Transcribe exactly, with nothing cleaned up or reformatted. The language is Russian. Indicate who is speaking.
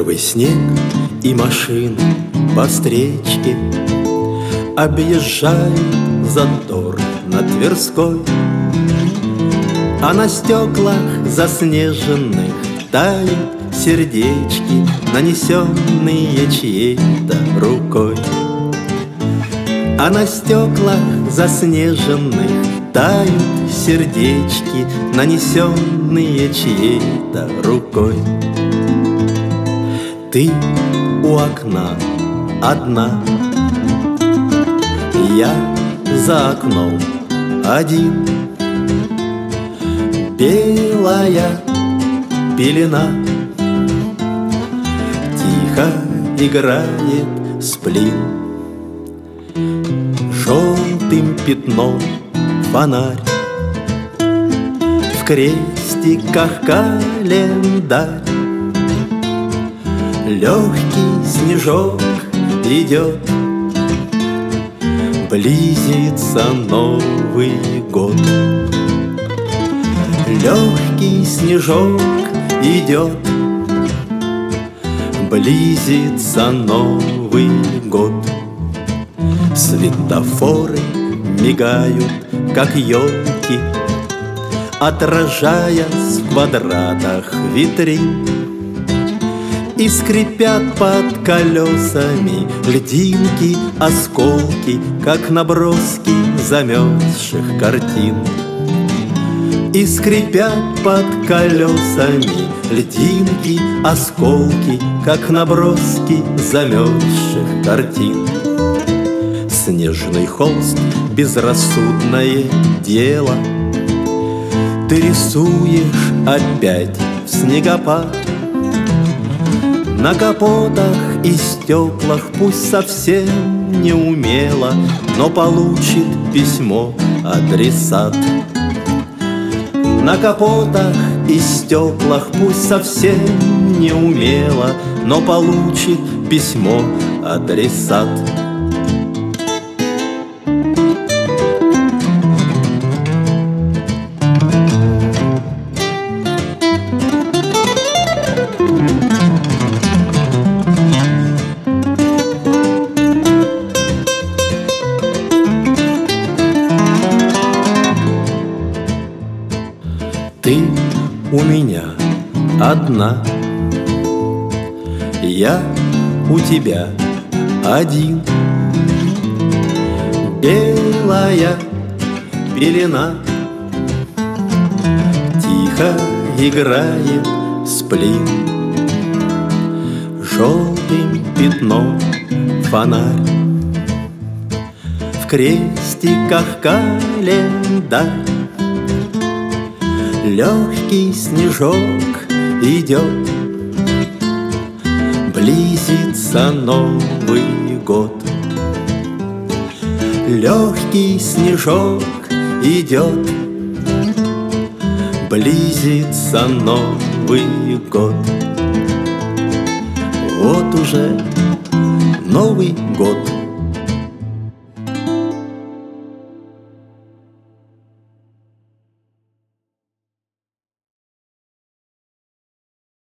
Speaker 1: Первый снег и машины по встречке объезжают затор на Тверской, а на стеклах заснеженных тают сердечки, нанесенные чьей-то рукой. А на стеклах заснеженных тают сердечки, нанесенные чьей-то рукой. Ты у окна одна, я за окном один. Белая пелена тихо играет сплин. Желтым пятном фонарь, в крестиках календарь. Легкий снежок идет, близится Новый год. Легкий снежок идет, близится Новый год. Светофоры мигают, как елки, отражаясь в квадратах витрин. И скрипят под колесами льдинки, осколки, как наброски замерзших картин. И скрипят под колесами льдинки, осколки, как наброски замерзших картин. Снежный холст — безрассудное дело. Ты рисуешь опять в снегопад. На капотах и стеклах, пусть совсем неумело, но получит письмо адресат. На капотах и стеклах, пусть совсем неумело, но получит письмо адресат. Ты у меня одна, я у тебя один. Белая пелена тихо играет сплин. Желтым пятном фонарь, в крестиках календарь. Легкий снежок идет, близится Новый год. Легкий снежок идет, близится Новый год. Вот уже Новый год.